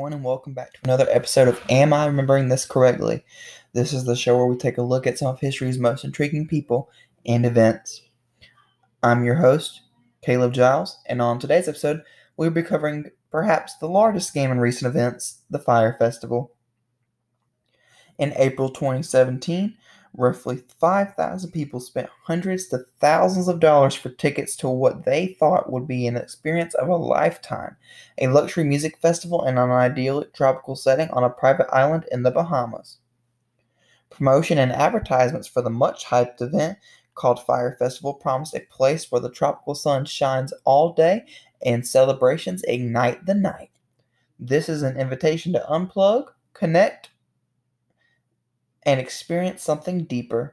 everyone, and welcome back to another episode of Am I Remembering This Correctly? This is the show where we take a look at some of history's most intriguing people and events. I'm your host, Caleb Giles, and on today's episode, we'll be covering perhaps the largest scam in recent events, the Fyre Festival. In April 2017, roughly 5,000 people spent hundreds to thousands of dollars for tickets to what they thought would be an experience of a lifetime, a luxury music festival in an idyllic tropical setting on a private island in the Bahamas. Promotion and advertisements for the much-hyped event called Fyre Festival promised a place where the tropical sun shines all day and celebrations ignite the night. This is an invitation to unplug, connect, and experience something deeper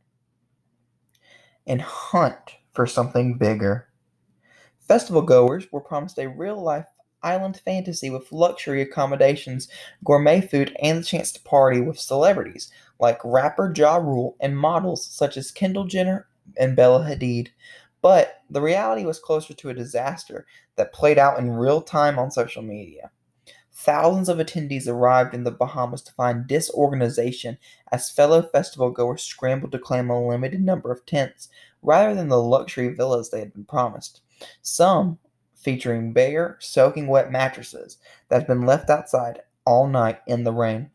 and hunt for something bigger. Festival goers were promised a real-life island fantasy with luxury accommodations, gourmet food, and the chance to party with celebrities like rapper Ja Rule and models such as Kendall Jenner and Bella Hadid. But the reality was closer to a disaster that played out in real time on social media. Thousands of attendees arrived in the Bahamas to find disorganization as fellow festival goers scrambled to claim a limited number of tents rather than the luxury villas they had been promised. Some featuring bare, soaking wet mattresses that had been left outside all night in the rain.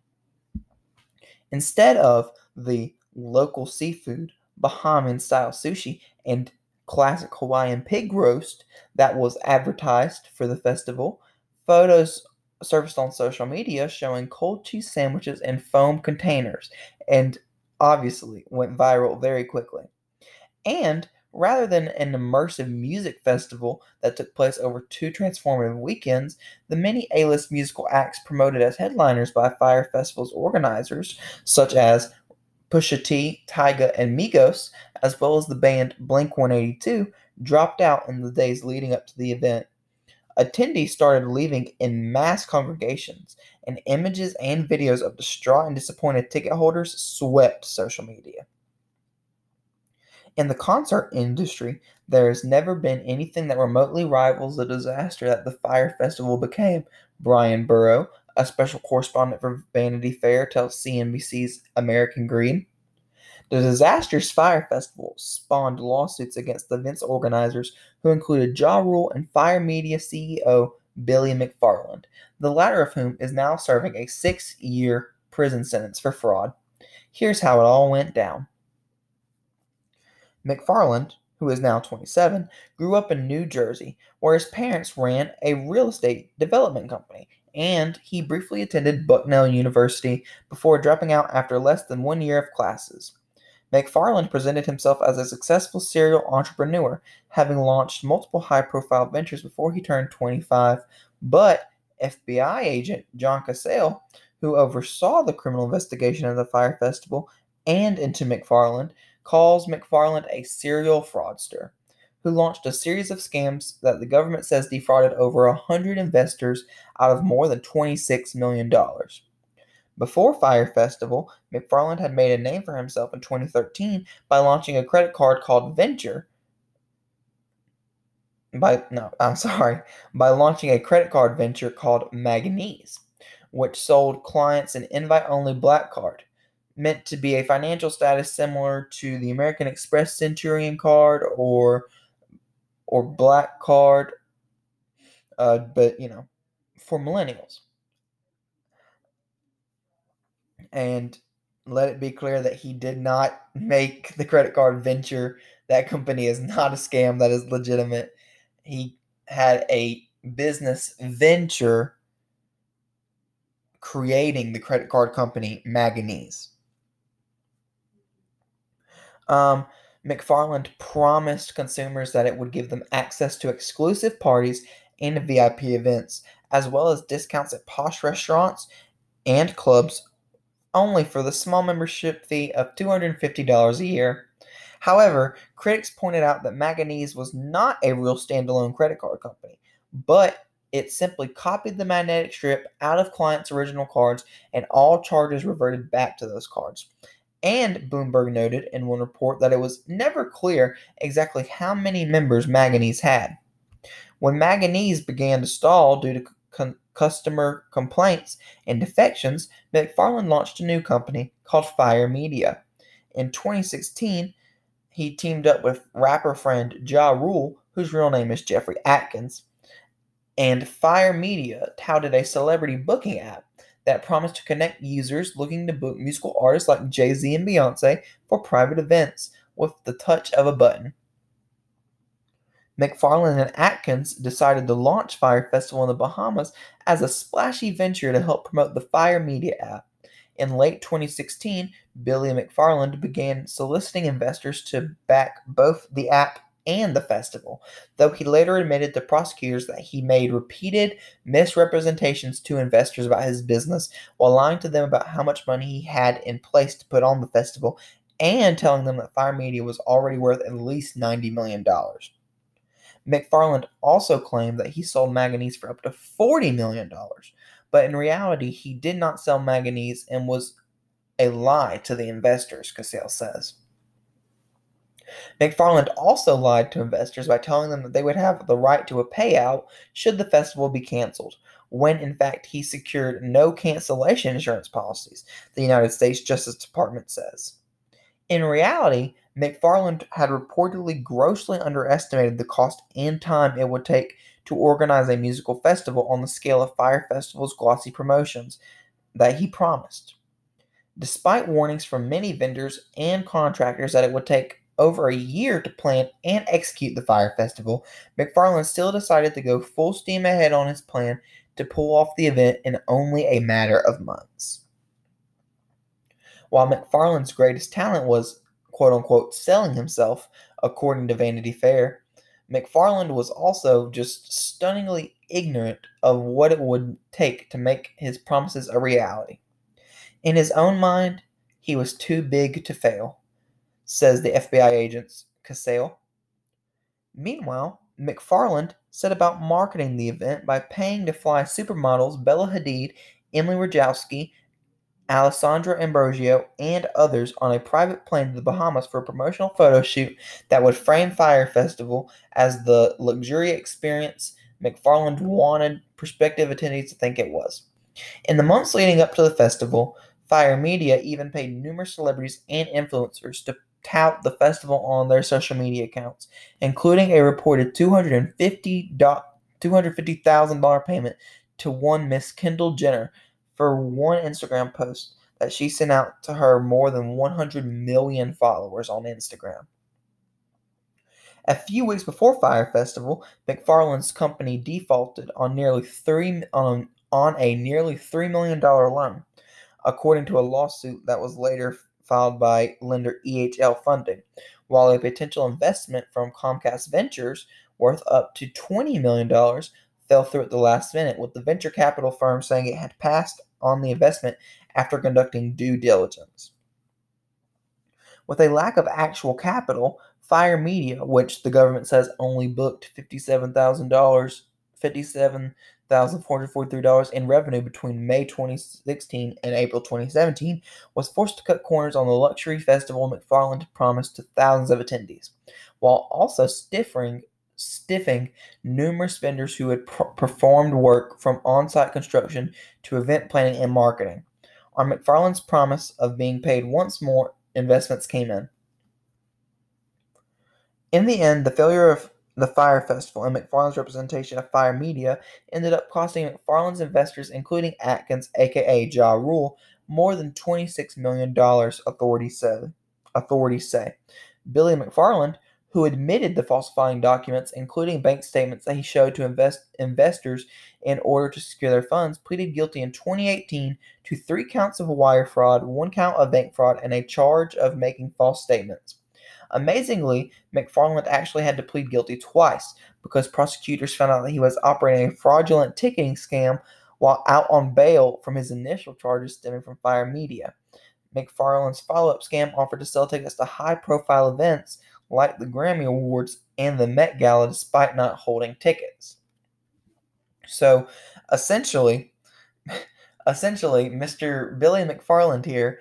Instead of the local seafood, Bahamian style sushi, and classic Hawaiian pig roast that was advertised for the festival, photos surfaced on social media showing cold cheese sandwiches in foam containers and obviously went viral very quickly. And rather than an immersive music festival that took place over two transformative weekends, the many A-list musical acts promoted as headliners by Fyre Festival's organizers, such as Pusha T, Tyga, and Migos, as well as the band Blink-182, dropped out in the days leading up to the event. Attendees started leaving in mass congregations, and images and videos of distraught and disappointed ticket holders swept social media. In the concert industry, there has never been anything that remotely rivals the disaster that the Fyre Festival became, Brian Burrow, a special correspondent for Vanity Fair, tells CNBC's American Greed. The disastrous Fyre Festival spawned lawsuits against the event's organizers, who included Ja Rule and Fyre Media CEO Billy McFarland, the latter of whom is now serving a 6-year prison sentence for fraud. Here's how it all went down. McFarland, who is now 27, grew up in New Jersey, where his parents ran a real estate development company, and he briefly attended Bucknell University before dropping out after less than 1 year of classes. McFarland presented himself as a successful serial entrepreneur, having launched multiple high-profile ventures before he turned 25, but FBI agent John Cassell, who oversaw the criminal investigation of the Fyre Festival and into McFarland, calls McFarland a serial fraudster who launched a series of scams that the government says defrauded over 100 investors out of more than $26 million. Before Fyre Festival, McFarland had made a name for himself in 2013 by launching a credit card called Venture. By launching a credit card venture called Magnese, which sold clients an invite-only black card, meant to be a financial status similar to the American Express Centurion card or black card, but for millennials. And let it be clear that he did not make the credit card venture. That company is not a scam. That is legitimate. He had a business venture creating the credit card company Magnese. McFarland promised consumers that it would give them access to exclusive parties and VIP events, as well as discounts at posh restaurants and clubs, only for the small membership fee of $250 a year. However, critics pointed out that Magnese was not a real standalone credit card company, but it simply copied the magnetic strip out of clients' original cards, and all charges reverted back to those cards. And Bloomberg noted in one report that it was never clear exactly how many members Magnese had. When Magnese began to stall due to customer complaints and defections, McFarland launched a new company called Fire Media. In 2016, he teamed up with rapper friend Ja Rule, whose real name is Jeffrey Atkins, and Fire Media touted a celebrity booking app that promised to connect users looking to book musical artists like Jay-Z and Beyonce for private events with the touch of a button. McFarland and Atkins decided to launch Fire Festival in the Bahamas as a splashy venture to help promote the Fire Media app. In late 2016, Billy McFarland began soliciting investors to back both the app and the festival, though he later admitted to prosecutors that he made repeated misrepresentations to investors about his business while lying to them about how much money he had in place to put on the festival and telling them that Fire Media was already worth at least $90 million. McFarland also claimed that he sold manganese for up to $40 million, but in reality, he did not sell manganese and was a lie to the investors, Cassell says. McFarland also lied to investors by telling them that they would have the right to a payout should the festival be canceled, when in fact he secured no cancellation insurance policies, the United States Justice Department says. In reality, McFarland had reportedly grossly underestimated the cost and time it would take to organize a musical festival on the scale of Fire Festival's glossy promotions that he promised. Despite warnings from many vendors and contractors that it would take over a year to plan and execute the Fire Festival, McFarland still decided to go full steam ahead on his plan to pull off the event in only a matter of months. While McFarland's greatest talent was, quote-unquote, selling himself, according to Vanity Fair, McFarland was also just stunningly ignorant of what it would take to make his promises a reality. In his own mind, he was too big to fail, says the FBI agent Cassell. Meanwhile, McFarland set about marketing the event by paying to fly supermodels Bella Hadid, Emily Ratajkowski, Alessandra Ambrosio, and others on a private plane to the Bahamas for a promotional photo shoot that would frame Fire Festival as the luxurious experience McFarland wanted prospective attendees to think it was. In the months leading up to the festival, Fire Media even paid numerous celebrities and influencers to tout the festival on their social media accounts, including a reported $250,000 payment to one Miss Kendall Jenner for one Instagram post that she sent out to her more than 100 million followers on Instagram. A few weeks before Fire Festival, McFarland's company defaulted on a nearly $3 million loan, according to a lawsuit that was later filed by lender EHL Funding, while a potential investment from Comcast Ventures worth up to $20 million fell through at the last minute, with the venture capital firm saying it had passed on the investment after conducting due diligence. With a lack of actual capital, Fire Media, which the government says only booked $57,443 in revenue between May 2016 and April 2017, was forced to cut corners on the luxury festival McFarland promised to thousands of attendees, while also stiffing numerous vendors who had performed work from on-site construction to event planning and marketing. On McFarland's promise of being paid once more, investments came in. In the end, the failure of the Fire Festival and McFarland's representation of Fire Media ended up costing McFarland's investors, including Atkins, aka Ja Rule, more than $26 million, authorities say. Billy McFarland, who admitted to falsifying documents, including bank statements that he showed to investors in order to secure their funds, pleaded guilty in 2018 to 3 counts of wire fraud, 1 count of bank fraud, and a charge of making false statements. Amazingly, McFarland actually had to plead guilty twice because prosecutors found out that he was operating a fraudulent ticketing scam while out on bail from his initial charges stemming from Fire Media. McFarland's follow-up scam offered to sell tickets to high-profile events like the Grammy Awards and the Met Gala despite not holding tickets. So, essentially, Mr. Billy McFarland here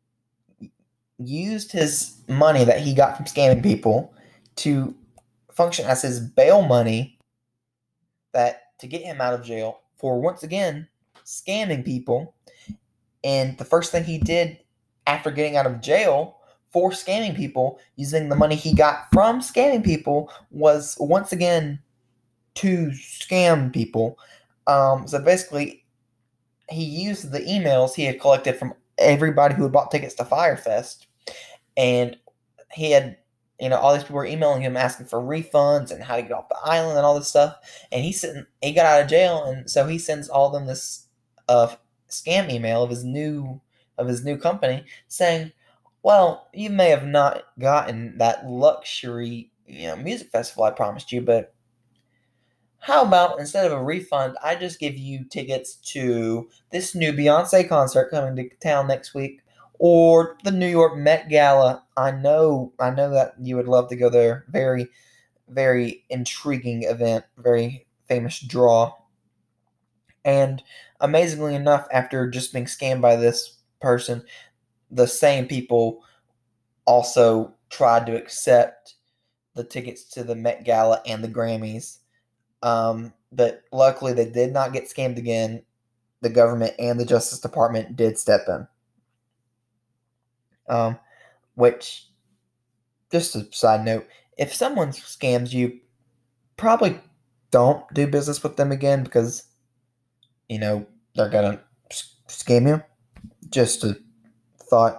used his money that he got from scamming people to function as his bail money that to get him out of jail for once again scamming people. And the first thing he did after getting out of jail for scamming people, using the money he got from scamming people, was once again to scam people. So basically, he used the emails he had collected from everybody who had bought tickets to Firefest, and he had, all these people were emailing him asking for refunds and how to get off the island and all this stuff. And he got out of jail, and so he sends all of them this scam email of his new company saying, "Well, you may have not gotten that luxury, music festival I promised you, but how about instead of a refund, I just give you tickets to this new Beyonce concert coming to town next week, or the New York Met Gala. I know that you would love to go there. Very, very intriguing event, very famous draw." And amazingly enough, after just being scammed by this person, the same people also tried to accept the tickets to the Met Gala and the Grammys. But luckily, they did not get scammed again. The government and the Justice Department did step in. Which, just a side note, if someone scams you, probably don't do business with them again because, they're going to scam you. Just a thought.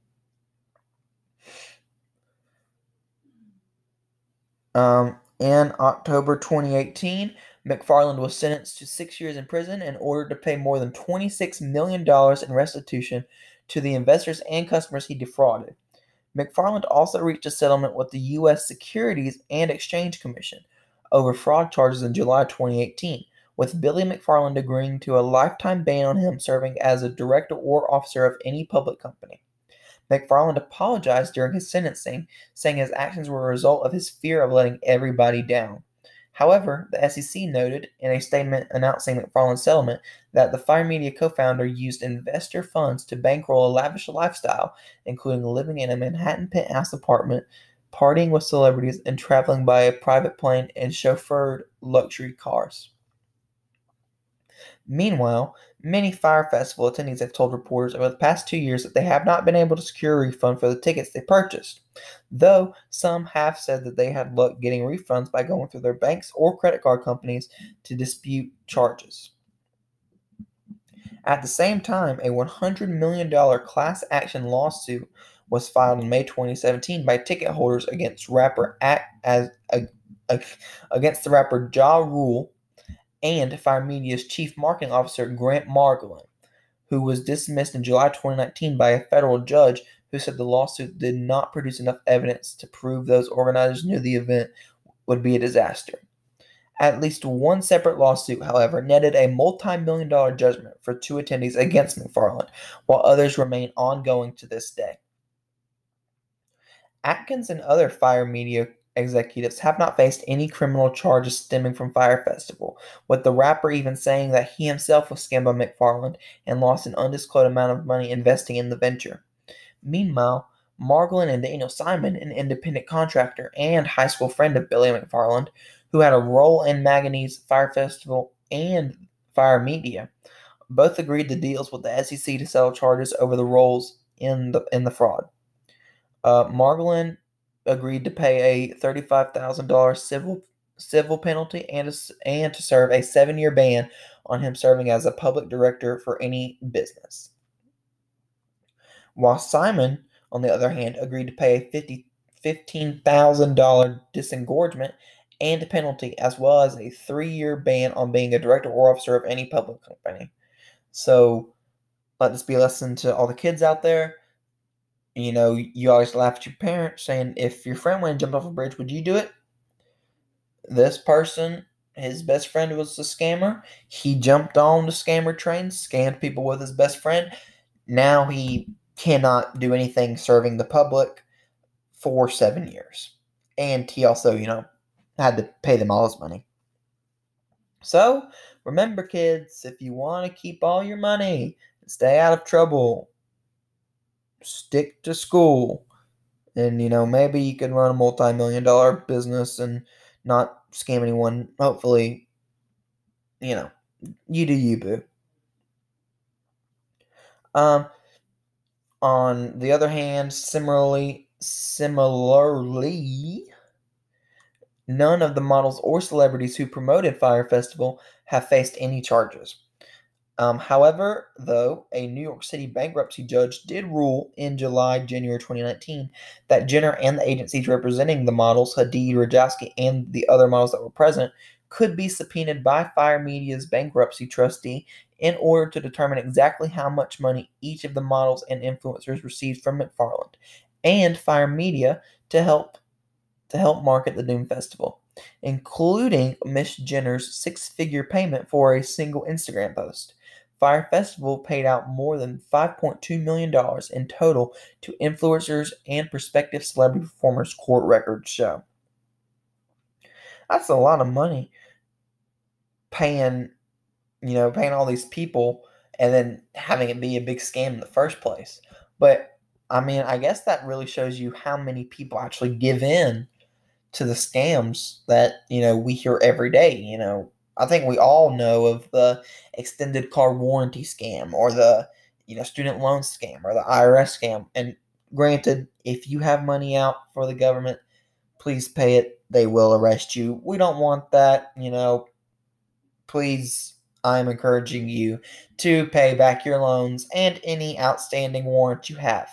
In October 2018, McFarland was sentenced to 6 years in prison and ordered to pay more than $26 million in restitution to the investors and customers he defrauded. McFarland also reached a settlement with the U.S. Securities and Exchange Commission over fraud charges in July 2018, with Billy McFarland agreeing to a lifetime ban on him serving as a director or officer of any public company. McFarland apologized during his sentencing, saying his actions were a result of his fear of letting everybody down. However, the SEC noted in a statement announcing McFarland's settlement that the Fire Media co-founder used investor funds to bankroll a lavish lifestyle, including living in a Manhattan penthouse apartment, partying with celebrities, and traveling by a private plane and chauffeured luxury cars. Meanwhile, many Fire Festival attendees have told reporters over the past 2 years that they have not been able to secure a refund for the tickets they purchased, though some have said that they had luck getting refunds by going through their banks or credit card companies to dispute charges. At the same time, a $100 million class action lawsuit was filed in May 2017 by ticket holders against against the rapper Ja Rule and Fire Media's chief marketing officer Grant Margolin, who was dismissed in July 2019 by a federal judge who said the lawsuit did not produce enough evidence to prove those organizers knew the event would be a disaster. At least one separate lawsuit, however, netted a multi-million-dollar judgment for 2 attendees against McFarland, while others remain ongoing to this day. Atkins and other Fire Media executives have not faced any criminal charges stemming from Fire Festival, with the rapper even saying that he himself was scammed by McFarland and lost an undisclosed amount of money investing in the venture. Meanwhile, Margolin and Daniel Simon, an independent contractor and high school friend of Billy McFarland, who had a role in Manganese, Fire Festival, and Fire Media, both agreed to deals with the SEC to settle charges over the roles in the fraud. Margolin agreed to pay a $35,000 civil penalty and to serve a 7-year ban on him serving as a public director for any business. While Simon, on the other hand, agreed to pay a $15,000 disgorgement and penalty, as well as a 3-year ban on being a director or officer of any public company. So, let this be a lesson to all the kids out there. You always laugh at your parents saying, if your friend went and jumped off a bridge, would you do it? This person, his best friend was a scammer. He jumped on the scammer train, scammed people with his best friend. Now he cannot do anything serving the public for 7 years. And he also, had to pay them all his money. So, remember, kids, if you want to keep all your money and stay out of trouble, stick to school. And, maybe you can run a multi-million-dollar business and not scam anyone. Hopefully, You do you, boo. Um, on the other hand, similarly, none of the models or celebrities who promoted Fire Festival have faced any charges. However, though, a New York City bankruptcy judge did rule in January 2019, that Jenner and the agencies representing the models, Hadid, Rajowski, and the other models that were present, could be subpoenaed by Fire Media's bankruptcy trustee in order to determine exactly how much money each of the models and influencers received from McFarland and Fire Media to help market the Doom Festival, including Miss Jenner's six-figure payment for a single Instagram post. Fire Festival paid out more than $5.2 million in total to influencers and prospective celebrity performers, court records show. That's a lot of money paying, paying all these people and then having it be a big scam in the first place. But I mean, I guess that really shows you how many people actually give in to the scams that we hear every day. I think we all know of the extended car warranty scam or the student loan scam or the IRS scam. And granted, if you have money out for the government, please pay it. They will arrest you. We don't want that. Please, I'm encouraging you to pay back your loans and any outstanding warrants you have.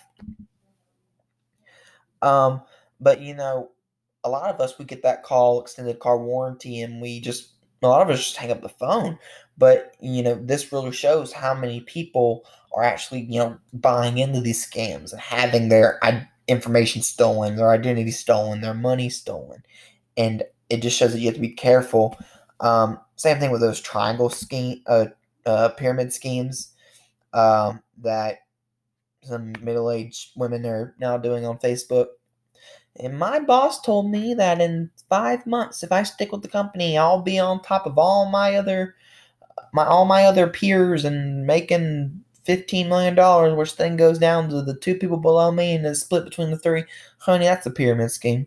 Um, but a lot of us, we get that call, extended car warranty, and a lot of us just hang up the phone. But this really shows how many people are actually buying into these scams and having their information stolen, their identity stolen, their money stolen, and it just shows that you have to be careful. Same thing with those pyramid schemes that some middle-aged women are now doing on Facebook. And my boss told me that in 5 months, if I stick with the company, I'll be on top of all my other peers and making $15 million, which then goes down to the two people below me and is split between the three. Honey, that's a pyramid scheme.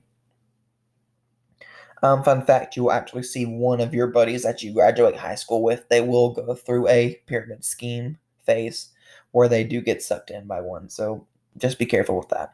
Fun fact: you will actually see one of your buddies that you graduate high school with. They will go through a pyramid scheme phase where they do get sucked in by one. So just be careful with that.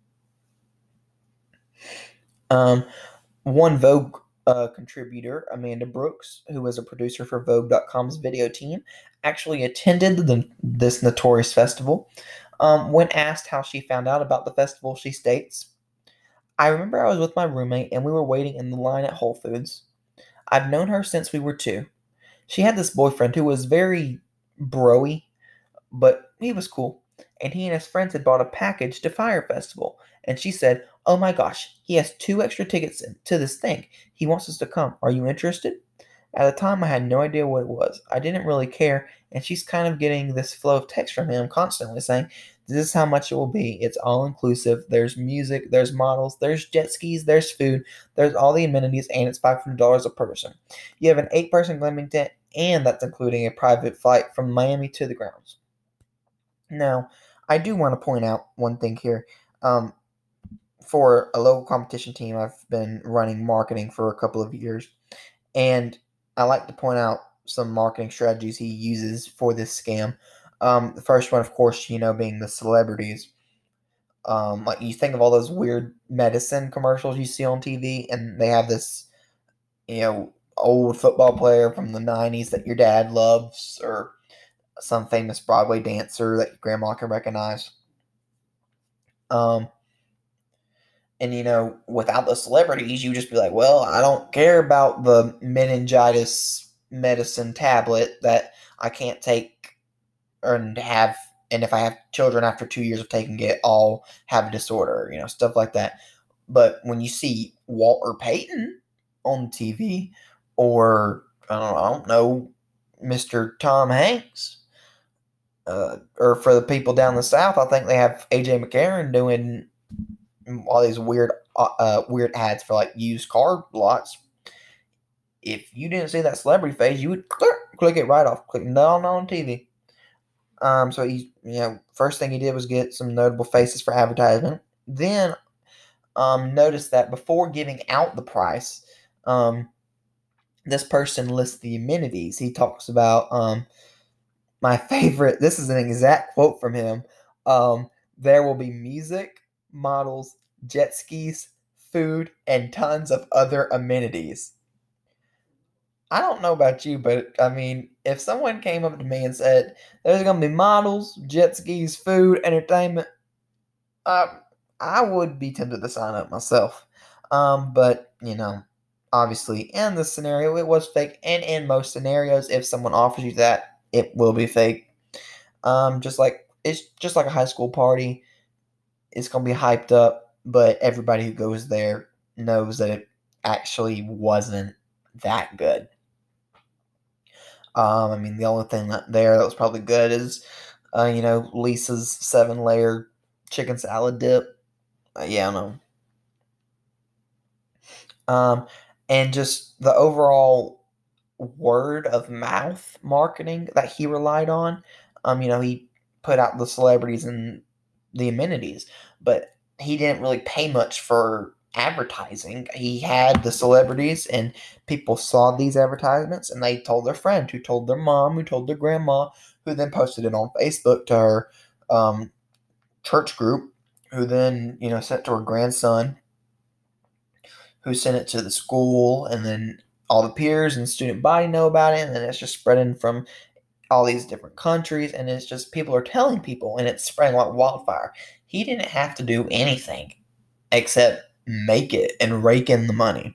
One Vogue contributor, Amanda Brooks, who was a producer for Vogue.com's video team, actually attended this notorious festival. When asked how she found out about the festival, she states, "I remember I was with my roommate and we were waiting in the line at Whole Foods. I've known her since we were 2. She had this boyfriend who was very broy, but he was cool. And he and his friends had bought a package to Fire Festival. And she said, 'Oh my gosh, he has 2 extra tickets to this thing. He wants us to come. Are you interested?' At the time, I had no idea what it was. I didn't really care. And she's kind of getting this flow of text from him constantly saying, 'This is how much it will be. It's all inclusive. There's music, there's models, there's jet skis, there's food, there's all the amenities, and it's $500 a person. You have an 8-person glamping tent, and that's including a private flight from Miami to the grounds.'" Now, I do want to point out one thing here. For a local competition team, I've been running marketing for a couple of years, and I like to point out some marketing strategies he uses for this scam. The first one, of course, being the celebrities. Like you think of all those weird medicine commercials you see on TV, and they have this, old football player from the '90s that your dad loves, or some famous Broadway dancer that your grandma can recognize. Um, and without the celebrities, you just be like, well, I don't care about the meningitis medicine tablet that I can't take and have, and if I have children after 2 years of taking it, I'll have a disorder, stuff like that. But when you see Walter Payton on TV, or I don't know, Mr. Tom Hanks, or for the people down the south, I think they have AJ McCarron doing all these weird ads for like used car lots. If you didn't see that celebrity face, you would click it right off, click not on TV. So he, first thing he did was get some notable faces for advertisement. Then, notice that before giving out the price, this person lists the amenities. He talks about my favorite. This is an exact quote from him. There will be music, models, jet skis, food, and tons of other amenities. I don't know about you, but I mean, if someone came up to me and said, "There's going to be models, jet skis, food, entertainment," uh, I would be tempted to sign up myself. But obviously, in this scenario, it was fake, and in most scenarios, if someone offers you that, it will be fake. It's just like a high school party. It's gonna be hyped up, but everybody who goes there knows that it actually wasn't that good. I mean, the only thing that was probably good is, Lisa's 7-layer chicken salad dip. Yeah, I know. And just the overall word of mouth marketing that he relied on. He put out the celebrities and the amenities, but he didn't really pay much for advertising. He had the celebrities, and people saw these advertisements, and they told their friend, who told their mom, who told their grandma, who then posted it on Facebook to her church group, who then sent it to her grandson, who sent it to the school, and then all the peers and student body know about it, and then it's just spreading from all these different countries, and it's just people are telling people, and it's spreading like wildfire. He didn't have to do anything except make it and rake in the money.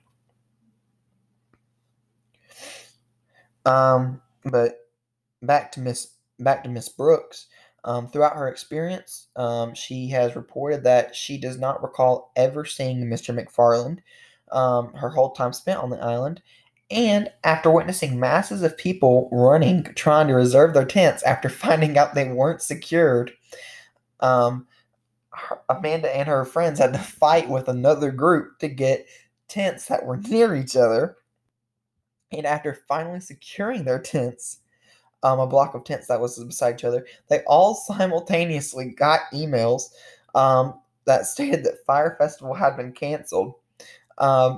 But back to Miss Brooks. Throughout her experience, she has reported that she does not recall ever seeing Mr. McFarland her whole time spent on the island. And after witnessing masses of people running, trying to reserve their tents after finding out they weren't secured, um, Amanda and her friends had to fight with another group to get tents that were near each other. And after finally securing their tents, a block of tents that was beside each other, they all simultaneously got emails that stated that Fire Festival had been canceled. Um,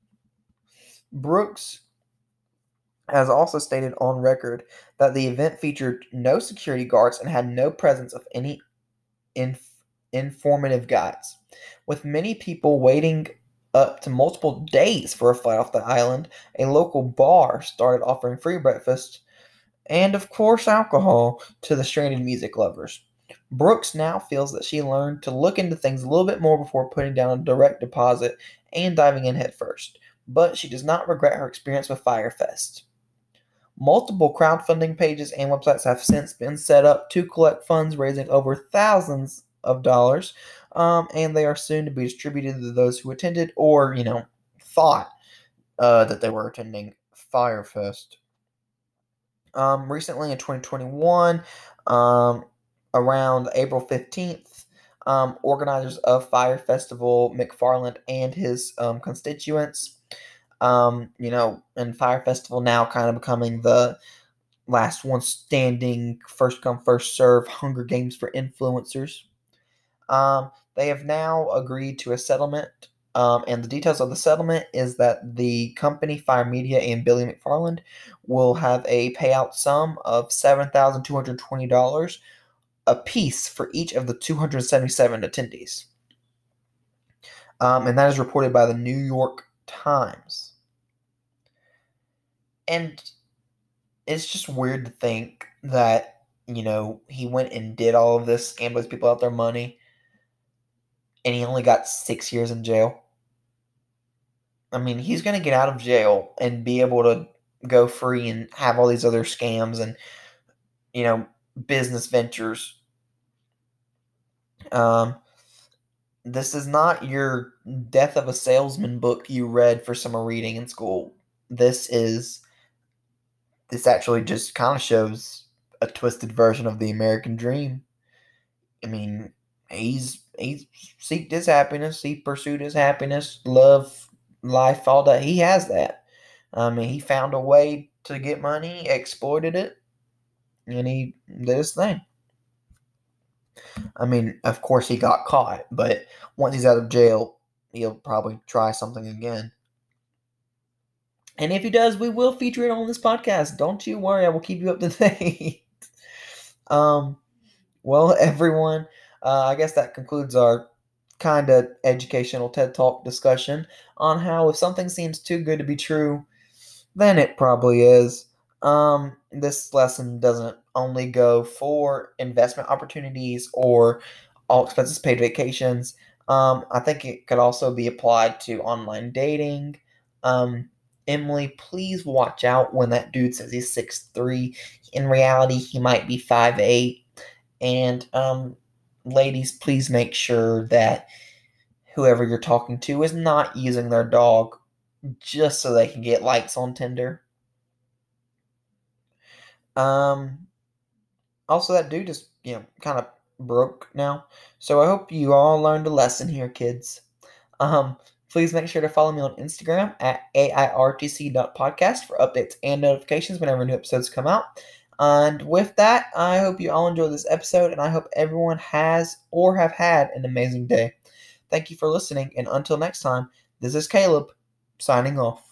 Brooks has also stated on record that the event featured no security guards and had no presence of any informative guides. With many people waiting up to multiple days for a flight off the island, a local bar started offering free breakfast and, of course, alcohol to the stranded music lovers. Brooks now feels that she learned to look into things a little bit more before putting down a direct deposit and diving in headfirst, but she does not regret her experience with Firefest. Multiple crowdfunding pages and websites have since been set up to collect funds, raising over thousands of dollars, and they are soon to be distributed to those who attended or, thought that they were attending Firefest. Recently in 2021, around April 15th, organizers of Fire Festival, McFarland and his constituents, and Fire Festival now kind of becoming the last one standing, first come, first serve Hunger Games for influencers. They have now agreed to a settlement, and the details of the settlement is that the company, Fire Media and Billy McFarland, will have a payout sum of $7,220 a piece for each of the 277 attendees. And that is reported by the New York Times. And it's just weird to think that, he went and did all of this, scammed those people out their money, and he only got 6 years in jail. I mean, he's going to get out of jail and be able to go free and have all these other scams and, business ventures. This is not your Death of a Salesman book you read for summer reading in school. This actually just kind of shows a twisted version of the American dream. I mean, he seeked his happiness, he pursued his happiness, love, life, all that. He has that. I mean, he found a way to get money, exploited it, and he did his thing. I mean, of course he got caught, but once he's out of jail, he'll probably try something again. And if he does, we will feature it on this podcast. Don't you worry, I will keep you up to date. um, well, everyone, I guess that concludes our kind of educational TED Talk discussion on how if something seems too good to be true, then it probably is. This lesson doesn't only go for investment opportunities or all expenses paid vacations. I think it could also be applied to online dating. Um, Emily, please watch out when that dude says he's 6'3". In reality, he might be 5'8". And ladies, please make sure that whoever you're talking to is not using their dog just so they can get likes on Tinder. Um, Also, that dude is, kind of broke now. So I hope you all learned a lesson here, kids. Um, Please make sure to follow me on Instagram at airtc.podcast for updates and notifications whenever new episodes come out. And with that, I hope you all enjoyed this episode, and I hope everyone has or have had an amazing day. Thank you for listening, and until next time, this is Caleb signing off.